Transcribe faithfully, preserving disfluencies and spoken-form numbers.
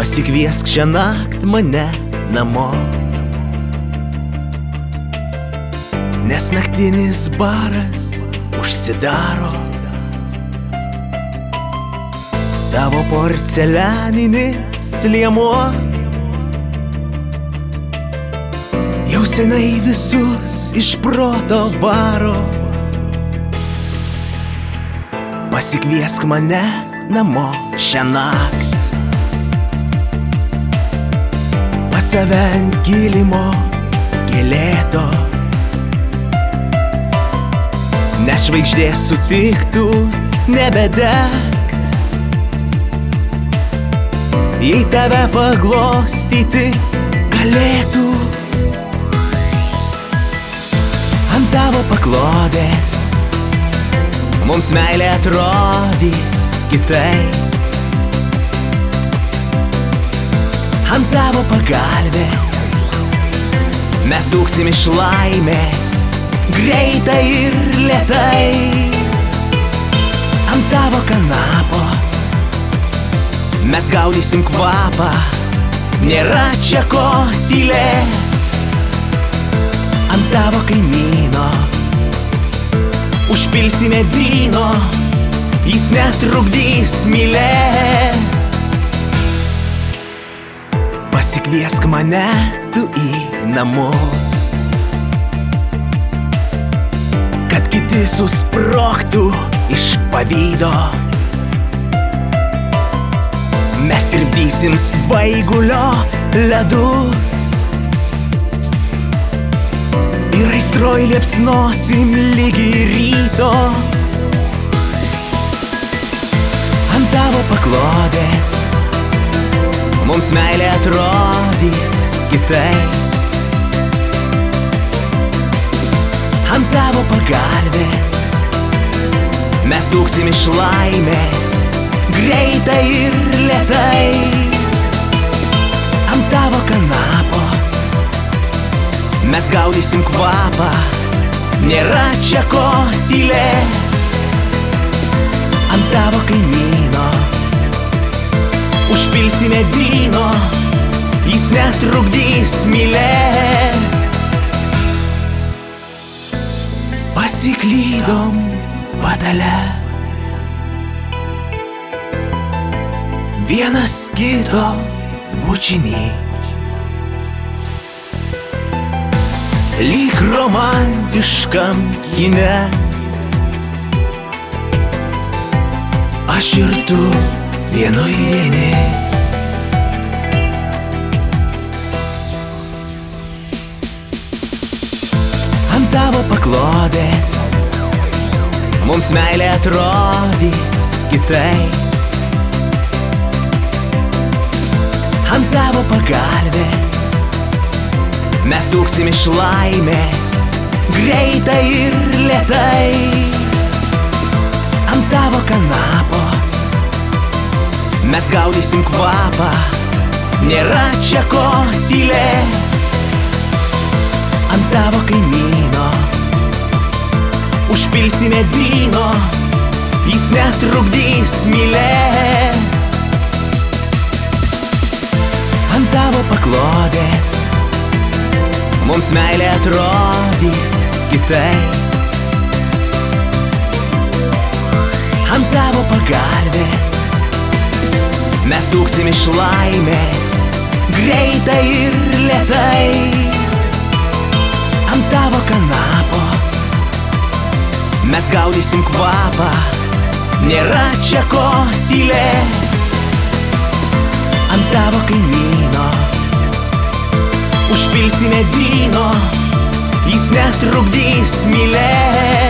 Pasikviesk šią naktį mane namo, nes naktinis baras užsidaro. Tavo porcelianinis liemuo jau senai visus iš proto varo. Pasikviesk mane namo šią naktį, pas save ant kilimo gėlėto, net žvaigždės sutiktų nebedegt, jei tave paglostyti galėtų. Ant tavo paklodės mums meilė atrodys kitaip, ant tavo pagalvės mes dūksim iš laimės greitai ir lėtai. Ant tavo kanapos mes gaudysim kvapą, nėra čia ko tylėt. Ant tavo kaimyno užpilsime vyno, jis netrukdys mylėt. Pasikviesk mane tu į namus, kad kiti susprogtų iš pavydo. Mes tirpdysim svaigulio ledus ir aistroj liepsnosim ligi ryto. Ant tavo paklodės mums meilė atrodys kitaip, ant tavo pagalvės mes dūksim iš laimės greitai ir lėtai. Ant tavo kanapos mes gaudysim kvapą, nėra čia ko tylėt. Ant tavo kaimyno užpilsime vyno, jis netrukdys mylėt. Pasiklydom padale, vienas kito bučiny, lyg romantiškam kine. Aš ir tu vienoj vieni, ant tavo paklodės mums meilė atrodys kitaip, ant tavo pagalvės mes dūksim iš laimės greitai ir lėtai. Ant tavo kanapos mes gaudysim kvapą, nėra čia ko tylėt. Ant tavo kaimyno užpilsime vyno, jis netrukdys mylėt. Ant tavo paklodės mums meilė atrodys kitaip, ant tavo pagalvės mes dūksim iš laimės greitai ir lėtai. Ant tavo kanapos mes gaudysim kvapą, nėra čia ko tylėt. Ant tavo kaimyno užpilsime vyno, jis netrukdys mylėt.